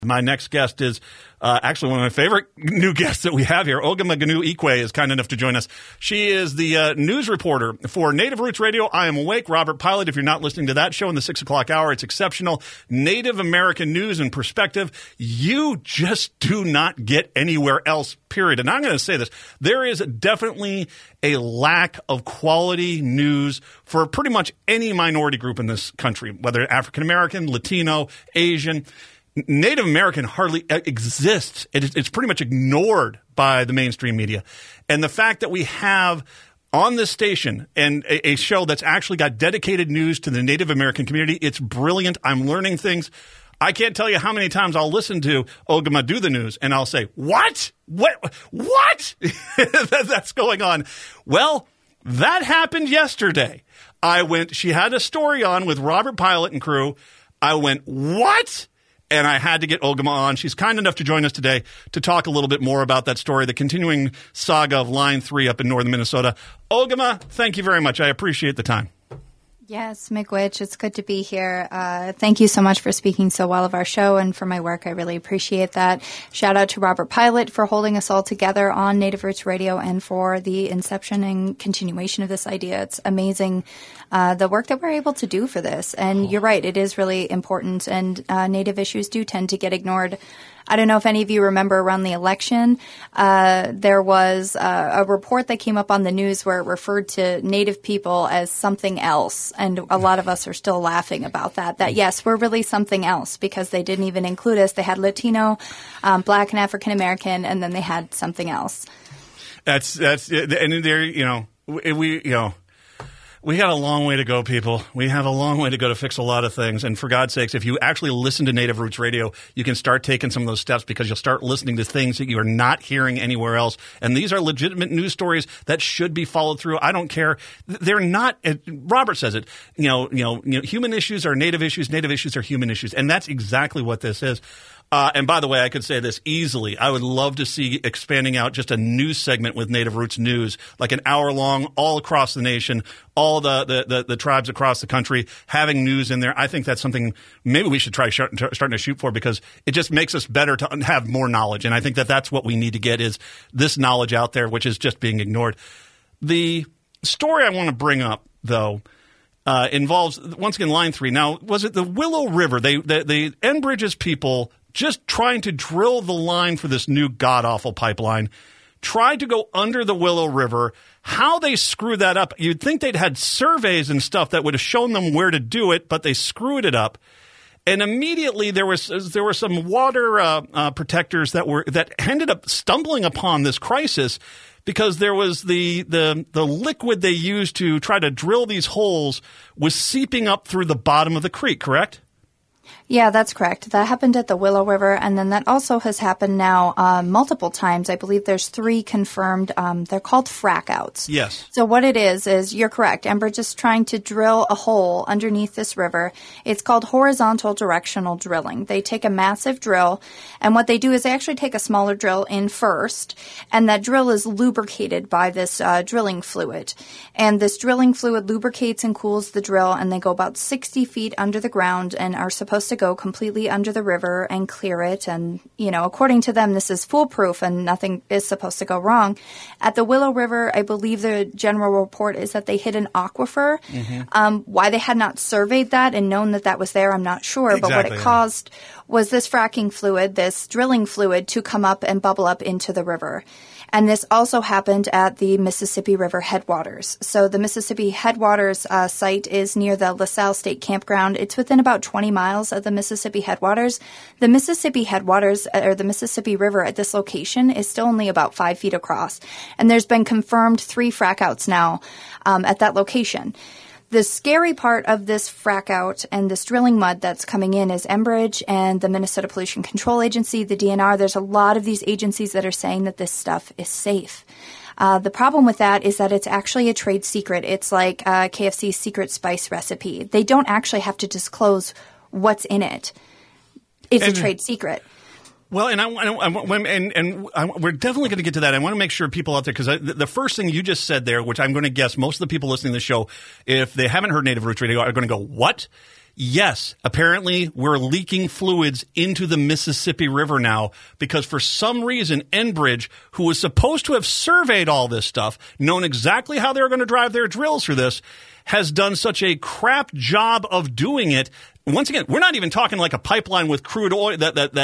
My next guest is actually one of my favorite new guests that we have here. Ogama Ganu-Ikwe is kind enough to join us. She is the news reporter for Native Roots Radio. I Am Awake, Robert Pilot. If you're not listening to that show in the 6 o'clock hour, it's exceptional. Native American news and perspective. You just do not get anywhere else, period. And I'm going to say this. There is definitely a lack of quality news for pretty much any minority group in this country, whether African American, Latino, Asian. Native American hardly exists. It's pretty much ignored by the mainstream media. And the fact that we have on this station and a show that's actually got dedicated news to the Native American community, it's brilliant. I'm learning things. I can't tell you how many times I'll listen to Ogama do the news and I'll say, what? That's going on. Well, that happened yesterday. She had a story on with Robert Pilot and crew. I went, what? And I had to get Ogama on. She's kind enough to join us today to talk a little bit more about that story, the continuing saga of Line 3 up in northern Minnesota. Ogama, thank you very much. I appreciate the time. Yes, Miigwech, it's good to be here. Thank you so much for speaking so well of our show and for my work. I really appreciate that. Shout out to Robert Pilot for holding us all together on Native Roots Radio and for the inception and continuation of this idea. It's amazing the work that we're able to do for this. And you're right, it is really important, and Native issues do tend to get ignored. I don't know if any of you remember around the election, there was a report that came up on the news where it referred to Native people as something else. And a lot of us are still laughing about that yes, we're really something else because they didn't even include us. They had Latino, Black and African American, and then they had something else. And there, we got a long way to go, people. We have a long way to go to fix a lot of things. And for God's sakes, if you actually listen to Native Roots Radio, you can start taking some of those steps because you'll start listening to things that you are not hearing anywhere else. And these are legitimate news stories that should be followed through. I don't care. They're not. Robert says it. Human issues are Native issues. Native issues are human issues. And that's exactly what this is. And by the way, I could say this easily. I would love to see expanding out just a news segment with Native Roots News, like an hour long, all across the nation, all the tribes across the country having news in there. I think that's something maybe we should try starting to shoot for because it just makes us better to have more knowledge. And I think that's what we need to get is this knowledge out there, which is just being ignored. The story I want to bring up, though, involves, once again, Line 3. Now, was it the Willow River? The Enbridge's people just trying to drill the line for this new god-awful pipeline, tried to go under the Willow River. How they screwed that up, you'd think they'd had surveys and stuff that would have shown them where to do it, but they screwed it up. And immediately there were some water protectors that ended up stumbling upon this crisis because there was the liquid they used to try to drill these holes was seeping up through the bottom of the creek, correct? Yeah, that's correct. That happened at the Willow River, and then that also has happened now multiple times. I believe there's 3 confirmed. They're called frack outs. Yes. So what it is you're correct. Enbridge is trying to drill a hole underneath this river. It's called horizontal directional drilling. They take a massive drill, and what they do is they actually take a smaller drill in first, and that drill is lubricated by this drilling fluid. And this drilling fluid lubricates and cools the drill, and they go about 60 feet under the ground and are supposed to go completely under the river and clear it. And, according to them, this is foolproof and nothing is supposed to go wrong. At the Willow River, I believe the general report is that they hit an aquifer. Mm-hmm. Why they had not surveyed that and known that was there, I'm not sure. Exactly, but what it caused was this fracking fluid, this drilling fluid, to come up and bubble up into the river. And this also happened at the Mississippi River headwaters. So the Mississippi headwaters site is near the LaSalle State Campground. It's within about 20 miles of the Mississippi headwaters. The Mississippi headwaters, or the Mississippi River at this location, is still only about 5 feet across. And there's been confirmed 3 frack outs now at that location. The scary part of this frack out and this drilling mud that's coming in is Enbridge and the Minnesota Pollution Control Agency, the DNR. There's a lot of these agencies that are saying that this stuff is safe. The problem with that is that it's actually a trade secret. It's like KFC's secret spice recipe. They don't actually have to disclose what's in it. It's a trade secret. Well, and we're definitely going to get to that. I want to make sure people out there, because the first thing you just said there, which I'm going to guess most of the people listening to the show, if they haven't heard Native Roots Radio, are going to go, what? Yes, apparently we're leaking fluids into the Mississippi River now because for some reason Enbridge, who was supposed to have surveyed all this stuff, known exactly how they were going to drive their drills through this, has done such a crap job of doing it. Once again, we're not even talking like a pipeline with crude oil,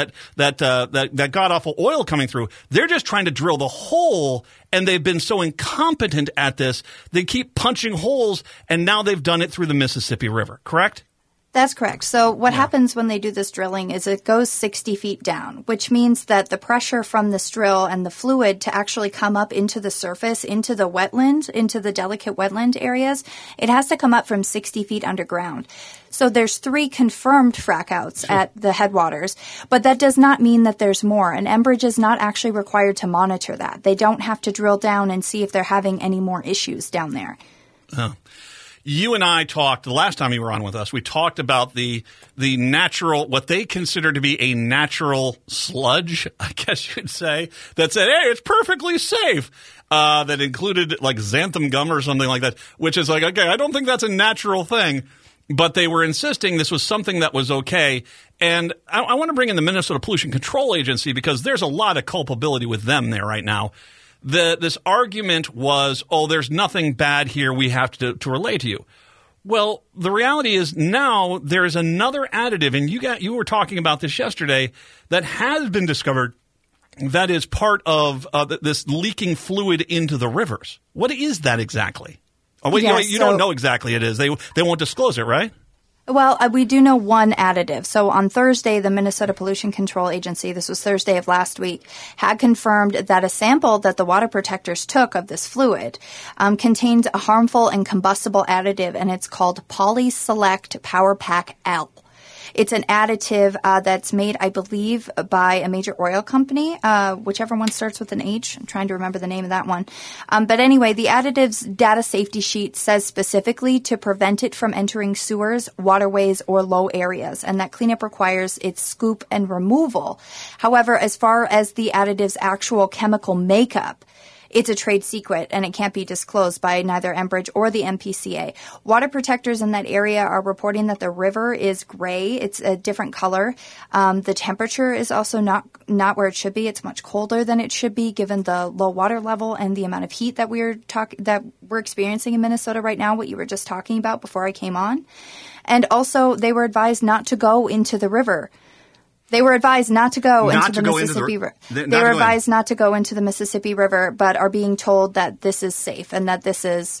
that god-awful oil coming through. They're just trying to drill the hole, and they've been so incompetent at this, they keep punching holes, and now they've done it through the Mississippi River, correct? That's correct. So what happens when they do this drilling is it goes 60 feet down, which means that the pressure from this drill and the fluid to actually come up into the surface, into the wetland, into the delicate wetland areas, it has to come up from 60 feet underground. So there's 3 confirmed frac outs at the headwaters, but that does not mean that there's more. And Enbridge is not actually required to monitor that. They don't have to drill down and see if they're having any more issues down there. Oh. You and I talked, the last time you were on with us, we talked about the natural, what they consider to be a natural sludge, I guess you'd say, that said, hey, it's perfectly safe, that included like xanthan gum or something like that, which is like, okay, I don't think that's a natural thing, but they were insisting this was something that was okay. And I want to bring in the Minnesota Pollution Control Agency because there's a lot of culpability with them there right now. This argument was, oh, there's nothing bad here we have to relay to you. Well, the reality is now there is another additive, and you were talking about this yesterday, that has been discovered that is part of this leaking fluid into the rivers. What is that exactly? Oh, wait, you don't know exactly it is. They won't disclose it, right? Well, we do know one additive. So on Thursday, the Minnesota Pollution Control Agency, this was Thursday of last week, had confirmed that a sample that the water protectors took of this fluid contained a harmful and combustible additive, and it's called Polyselect Power Pack L. It's an additive that's made, I believe, by a major oil company, whichever one starts with an H. I'm trying to remember the name of that one. But anyway, the additive's data safety sheet says specifically to prevent it from entering sewers, waterways, or low areas, and that cleanup requires its scoop and removal. However, as far as the additive's actual chemical makeup, it's a trade secret, and it can't be disclosed by neither Enbridge or the MPCA. Water protectors in that area are reporting that the river is gray. It's a different color. The temperature is also not where it should be. It's much colder than it should be, given the low water level and the amount of heat that we're experiencing in Minnesota right now. What you were just talking about before I came on, and also they were advised not to go into the river. They were advised not to go into the Mississippi River. They were advised not to go into the Mississippi River, but are being told that this is safe and that this is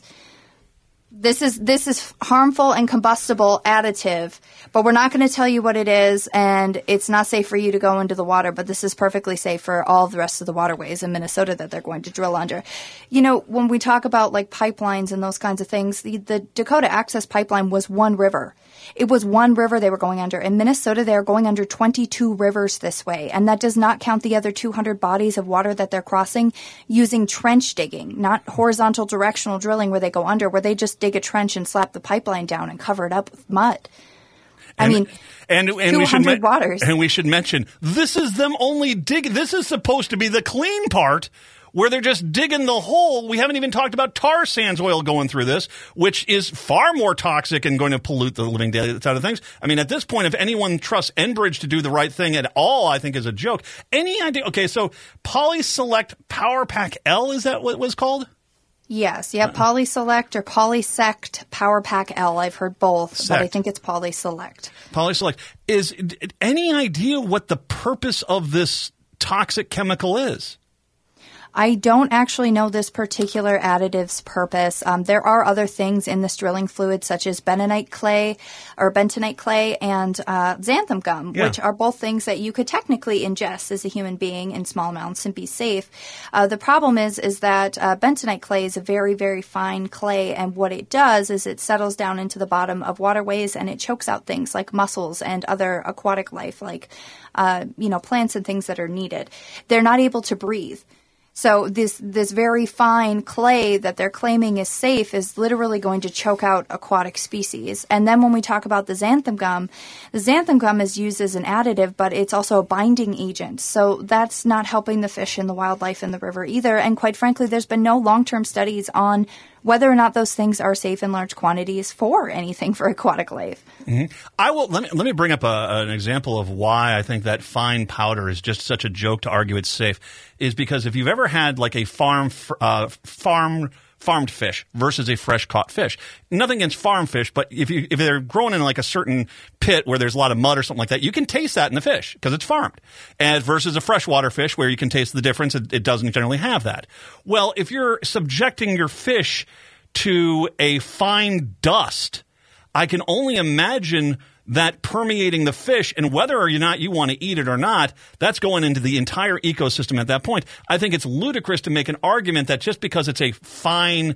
harmful and combustible additive, but we're not going to tell you what it is, and it's not safe for you to go into the water, but this is perfectly safe for all the rest of the waterways in Minnesota that they're going to drill under. You know, when we talk about like pipelines and those kinds of things, the Dakota Access Pipeline was one river. It was one river they were going under. In Minnesota, they are going under 22 rivers this way, and that does not count the other 200 bodies of water that they're crossing using trench digging, not horizontal directional drilling where they go under, where they just dig a trench and slap the pipeline down and cover it up with mud. And 200 waters. And we should mention, this is them only digging. This is supposed to be the clean part, where they're just digging the hole. We haven't even talked about tar sands oil going through this, which is far more toxic and going to pollute the living daylights out of things. I mean, at this point, if anyone trusts Enbridge to do the right thing at all, I think is a joke. Any idea? Okay, so Polyselect Power Pack L, is that what it was called? Yes, yeah, Polyselect or Polysect Power Pack L. I've heard both, but I think it's Polyselect. Polyselect. Is any idea what the purpose of this toxic chemical is? I don't actually know this particular additive's purpose. There are other things in this drilling fluid, such as bentonite clay and xanthan gum, which are both things that you could technically ingest as a human being in small amounts and be safe. The problem is that bentonite clay is a very, very fine clay, and what it does is it settles down into the bottom of waterways and it chokes out things like mussels and other aquatic life, like plants and things that are needed. They're not able to breathe. So this very fine clay that they're claiming is safe is literally going to choke out aquatic species. And then when we talk about the xanthan gum is used as an additive, but it's also a binding agent. So that's not helping the fish and the wildlife in the river either. And quite frankly, there's been no long-term studies on whether or not those things are safe in large quantities for anything for aquatic life. Mm-hmm. Let me bring up an example of why I think that fine powder is just such a joke to argue it's safe. Is because if you've ever had like a farmed fish versus a fresh caught fish. Nothing against farm fish, but if they're grown in like a certain pit where there's a lot of mud or something like that, you can taste that in the fish because it's farmed. And versus a freshwater fish where you can taste the difference, it doesn't generally have that. Well, if you're subjecting your fish to a fine dust, I can only imagine that permeating the fish, and whether or not you want to eat it or not, that's going into the entire ecosystem at that point. I think it's ludicrous to make an argument that just because it's a fine,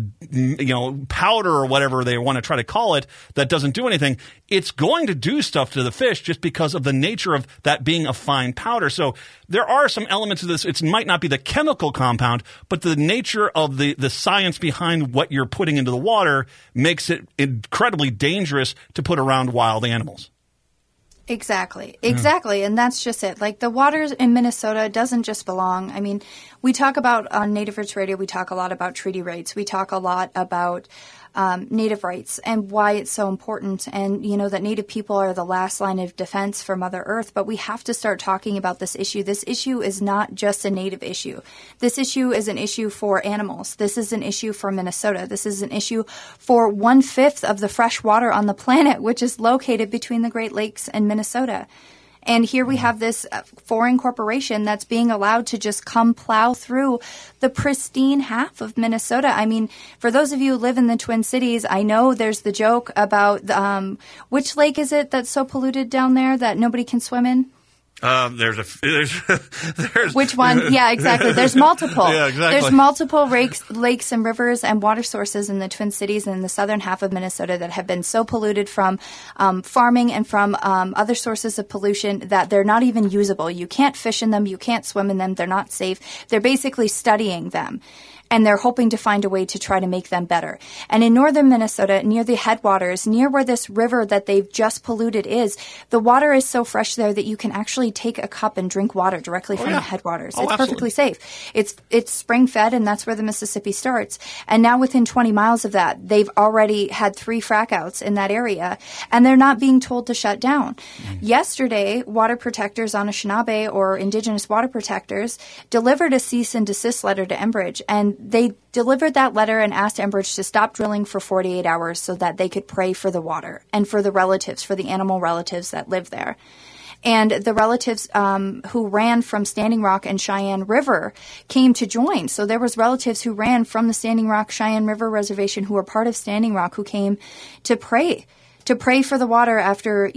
powder or whatever they want to try to call it, that doesn't do anything. It's going to do stuff to the fish just because of the nature of that being a fine powder. So there are some elements of this. It might not be the chemical compound, but the nature of the science behind what you're putting into the water makes it incredibly dangerous to put around wild animals. Exactly. And that's just it. Like the water in Minnesota doesn't just belong. I mean, we talk about on Native Roots Radio, we talk a lot about treaty rights. We talk a lot about Native rights and why it's so important. And, that Native people are the last line of defense for Mother Earth. But we have to start talking about this issue. This issue is not just a Native issue. This issue is an issue for animals. This is an issue for Minnesota. This is an issue for 1/5 of the fresh water on the planet, which is located between the Great Lakes and Minnesota. And here we have this foreign corporation that's being allowed to just come plow through the pristine half of Minnesota. I mean, for those of you who live in the Twin Cities, I know there's the joke about which lake is it that's so polluted down there that nobody can swim in? There's which one? Yeah, exactly. There's multiple. Yeah, exactly. There's multiple lakes and rivers and water sources in the Twin Cities and in the southern half of Minnesota that have been so polluted from farming and from other sources of pollution that they're not even usable. You can't fish in them. You can't swim in them. They're not safe. They're basically studying them. And they're hoping to find a way to try to make them better. And in northern Minnesota, near the headwaters, near where this river that they've just polluted is, the water is so fresh there that you can actually take a cup and drink water directly from the headwaters. It's perfectly safe. It's spring fed, and that's where the Mississippi starts. And now within 20 miles of that, they've already had 3 frack outs in that area, and they're not being told to shut down. Yesterday, water protectors, Anishinaabe or Indigenous water protectors, delivered a cease and desist letter to Enbridge, and they delivered that letter and asked Enbridge to stop drilling for 48 hours so that they could pray for the water and for the relatives, for the animal relatives that live there. And the relatives who ran from Standing Rock and Cheyenne River came to join. So there was relatives who ran from the Standing Rock Cheyenne River Reservation who were part of Standing Rock who came to pray for the water after,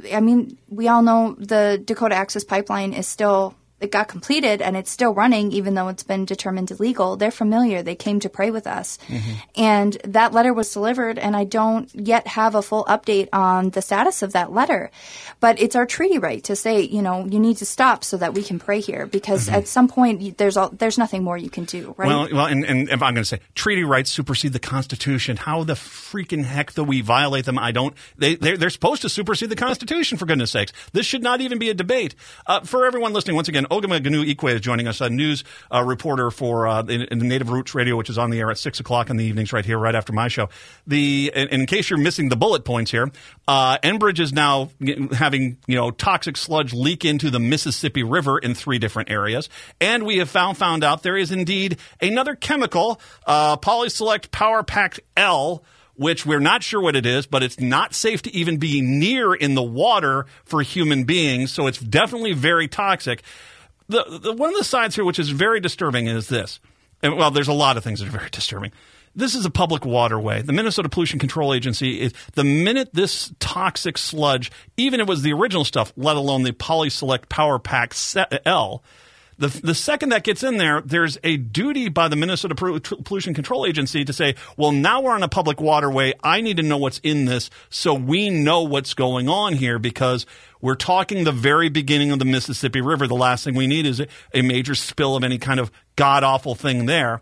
we all know the Dakota Access Pipeline is still – it got completed and it's still running even though it's been determined illegal. They're familiar. They came to pray with us. And that letter was delivered, and I don't yet have a full update on the status of that letter. But it's our treaty right to say, you need to stop so that we can pray here because at some point there's nothing more you can do, right? Well, and if I'm going to say treaty rights supersede the Constitution, how the freaking heck do we violate them? They're supposed to supersede the Constitution, for goodness sakes. This should not even be a debate. For everyone listening, once again, Ogama Ganu Ikwe is joining us, a news reporter for in the Native Roots Radio, which is on the air at 6 o'clock in the evenings right here, right after my show. In case you're missing the bullet points here, Enbridge is now having toxic sludge leak into the Mississippi River in 3 different areas. And we have found out there is indeed another chemical, Polyselect Power Pack L, which we're not sure what it is, but it's not safe to even be near in the water for human beings. So it's definitely very toxic. One of the sides here, which is very disturbing, is this. And, well, there's a lot of things that are very disturbing. This is a public waterway. The Minnesota Pollution Control Agency, the minute this toxic sludge, even if it was the original stuff, let alone the Polyselect Power Pack L, the second that gets in there, there's a duty by the Minnesota Pollution Control Agency to say, well, now we're on a public waterway. I need to know what's in this so we know what's going on here because we're talking the very beginning of the Mississippi River. The last thing we need is a major spill of any kind of god-awful thing there.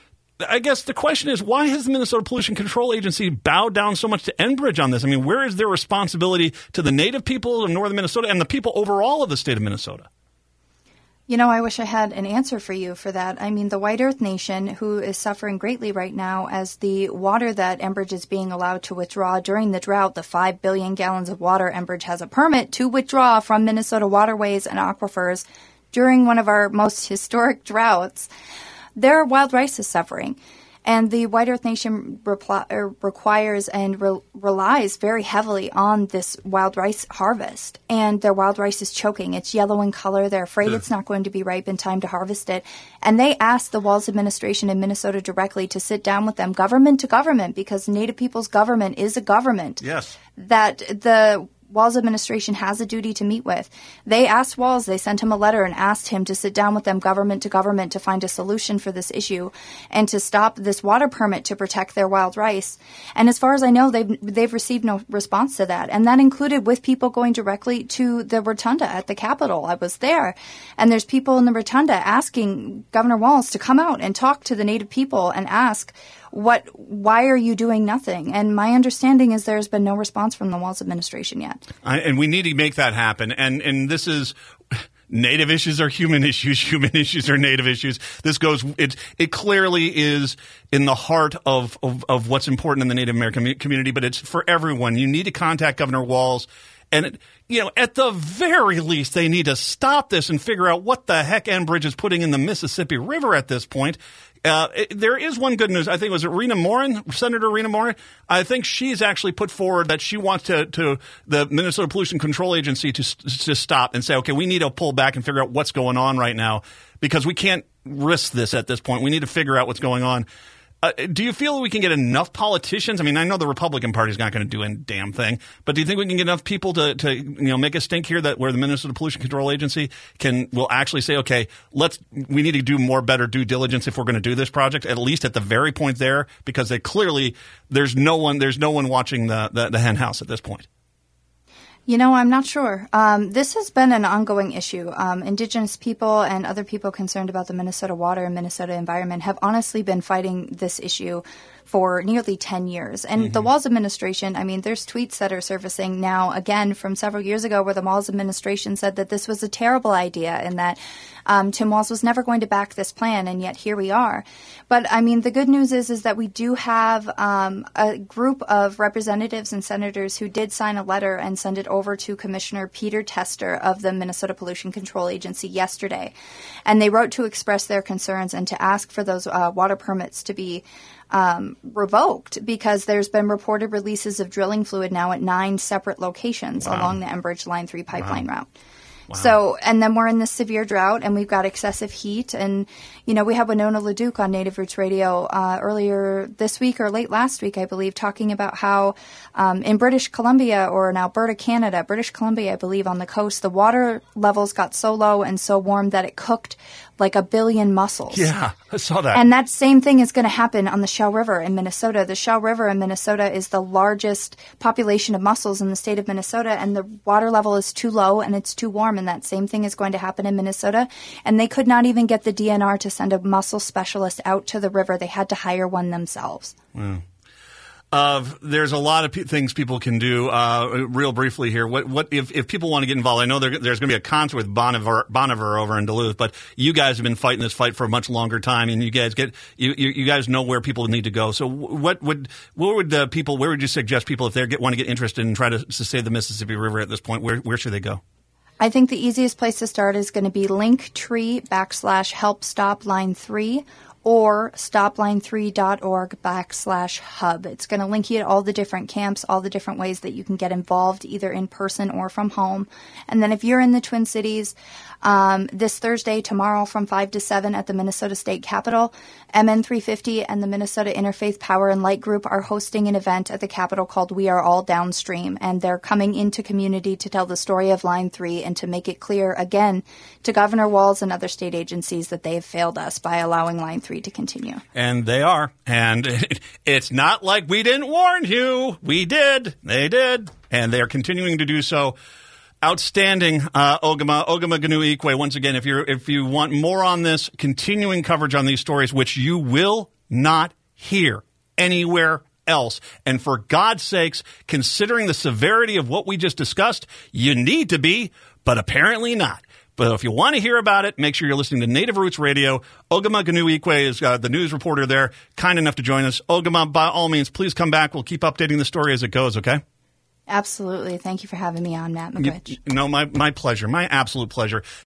I guess the question is, why has the Minnesota Pollution Control Agency bowed down so much to Enbridge on this? I mean, where is their responsibility to the Native people of northern Minnesota and the people overall of the state of Minnesota? You know, I wish I had an answer for you for that. I mean, the White Earth Nation, who is suffering greatly right now as the water that Enbridge is being allowed to withdraw during the drought, the 5 billion gallons of water Enbridge has a permit to withdraw from Minnesota waterways and aquifers during one of our most historic droughts, their wild rice is suffering. And the White Earth Nation requires and relies very heavily on this wild rice harvest. And their wild rice is choking. It's yellow in color. They're afraid it's not going to be ripe in time to harvest it. And they asked the Walz administration in Minnesota directly to sit down with them, government to government, because Native people's government is a government. Yes. That the Walz administration has a duty to meet with. They asked Walz, they sent him a letter and asked him to sit down with them government to government to find a solution for this issue and to stop this water permit to protect their wild rice. And as far as I know, they've received no response to that. And that included with people going directly to the rotunda at the Capitol. I was there. And there's people in the rotunda asking Governor Walz to come out and talk to the Native people and ask, why are you doing nothing? And my understanding is there's been no response from the Walz administration yet. And we need to make that happen. And this is Native issues are human issues. Human issues are Native issues. This goes. It clearly is in the heart of what's important in the Native American community. But it's for everyone. You need to contact Governor Walz. And, at the very least, they need to stop this and figure out what the heck Enbridge is putting in the Mississippi River at this point. There is one good news. I think was it Senator Rena Morin? I think she's actually put forward that she wants to the Minnesota Pollution Control Agency to stop and say, okay, we need to pull back and figure out what's going on right now because we can't risk this at this point. We need to figure out what's going on. Do you feel we can get enough politicians? I mean, I know the Republican Party is not going to do a damn thing, but do you think we can get enough people to make a stink here that where the Minnesota Pollution Control Agency will actually say, okay, we need to do better due diligence if we're going to do this project, at least at the very point there, because there's no one watching the hen house at this point. I'm not sure. This has been an ongoing issue. Indigenous people and other people concerned about the Minnesota water and Minnesota environment have honestly been fighting this issue for nearly 10 years. And the Walz administration, I mean, there's tweets that are surfacing now, again, from several years ago where the Walz administration said that this was a terrible idea and that Tim Walz was never going to back this plan, and yet here we are. But, I mean, the good news is that we do have a group of representatives and senators who did sign a letter and send it over to Commissioner Peter Tester of the Minnesota Pollution Control Agency yesterday. And they wrote to express their concerns and to ask for those water permits to be revoked because there's been reported releases of drilling fluid now at 9 separate locations along the Enbridge Line 3 pipeline route. Wow. So, and then we're in this severe drought and we've got excessive heat. And, we had Winona LaDuke on Native Roots Radio earlier this week or late last week, I believe, talking about how in British Columbia or in Alberta, Canada, British Columbia, I believe, on the coast, the water levels got so low and so warm that it cooked like 1 billion mussels. Yeah, I saw that. And that same thing is going to happen on the Shell River in Minnesota. The Shell River in Minnesota is the largest population of mussels in the state of Minnesota, and the water level is too low and it's too warm, and that same thing is going to happen in Minnesota. And they could not even get the DNR to send a mussel specialist out to the river. They had to hire one themselves. Wow. There's a lot of things people can do. Real briefly here, what if people want to get involved? I know there's going to be a concert with Boniver over in Duluth, but you guys have been fighting this fight for a much longer time, and you guys you guys know where people need to go. So where would you suggest people if they want to get interested and try to save the Mississippi River at this point? Where should they go? I think the easiest place to start is going to be Linktree/help stop line 3. Or stopline3.org/hub. It's going to link you to all the different camps, all the different ways that you can get involved, either in person or from home. And then if you're in the Twin Cities, this Thursday, tomorrow from 5 to 7 at the Minnesota State Capitol, MN350 and the Minnesota Interfaith Power and Light Group are hosting an event at the Capitol called We Are All Downstream. And they're coming into community to tell the story of Line 3 and to make it clear, again, to Governor Walz and other state agencies that they have failed us by allowing Line 3 to continue. And they are. And it's not like we didn't warn you. We did. They did. And they are continuing to do so. Outstanding, Ogama Ganu Ikwe. Once again, if you want more on this, continuing coverage on these stories, which you will not hear anywhere else. And for God's sakes, considering the severity of what we just discussed, you need to be, but apparently not. But if you want to hear about it, make sure you're listening to Native Roots Radio. Ogama Ganu-Ikwe is the news reporter there, kind enough to join us. Ogama, by all means, please come back. We'll keep updating the story as it goes, okay? Absolutely. Thank you for having me on, Matt McGwitch. No, my pleasure. My absolute pleasure.